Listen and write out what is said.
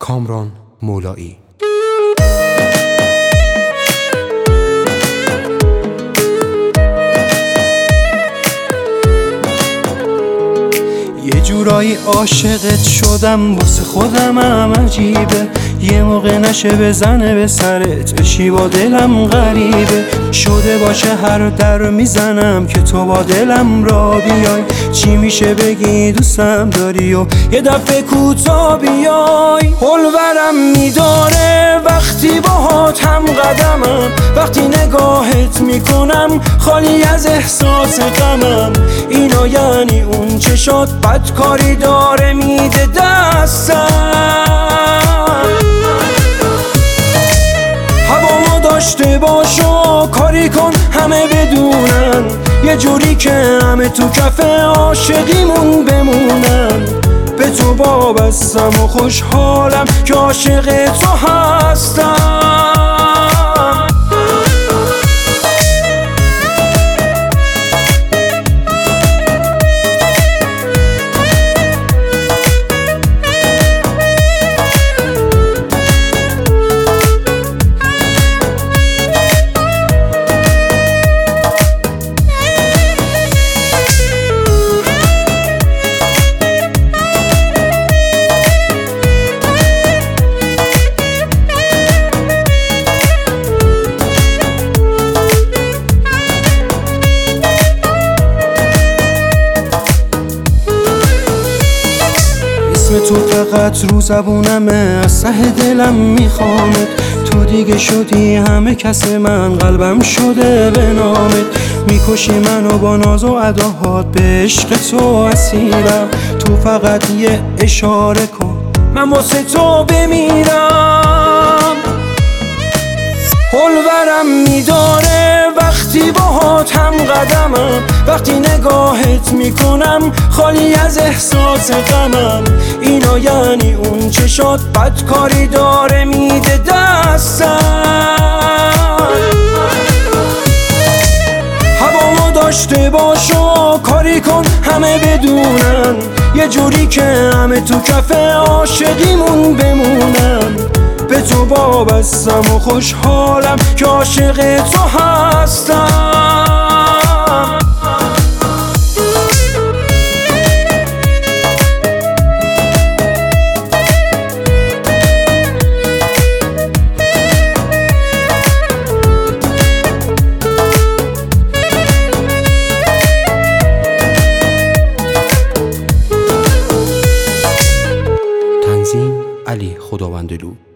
کامران مولایی. یه جورایی عاشقت شدم، واسه خودم هم عجیبه. یه موقع نشه بزنه به سرت، بشی با دلم غریبه. شده باشه هر در میزنم که تو با دلم را بیای. چی میشه بگی دوستم داری و یه دفعه کوتا بیای. حلورم میداره وقتی باهات هم قدمم، وقتی نگاهت میکنم خالی از احساس غمم. اینا یعنی اون چشات بدکاری داره میده دستم. هوامو داشته باش و کاری کن همه بدونن، یه جوری که همه تو کف عاشقیمون بمونن. به تو وابستم و خوشحالم که عاشق تو هستم. تو فقط رو زبونمه، از ته دلم میخوامت. تو دیگه شدی همه کس من، قلبم شده به نامت. میکشی منو با ناز و اداهات، به عشق تو اسیرم. تو فقط یه اشاره کن من واسه تو بمیرم. حلورم میداره وقتی باهات هم قدمم، وقتی نگاهت میکنم خالی از احساس غمم. اینا یعنی اون چشات بدکاری داره میده دستم. هوامو داشته باش و کاری کن همه بدونن، یه جوری که همه تو کف عاشقیمون بمونن. به تو وابستم و خوشحالم که عاشق تو هستم. تنظیم علی خداوندلو.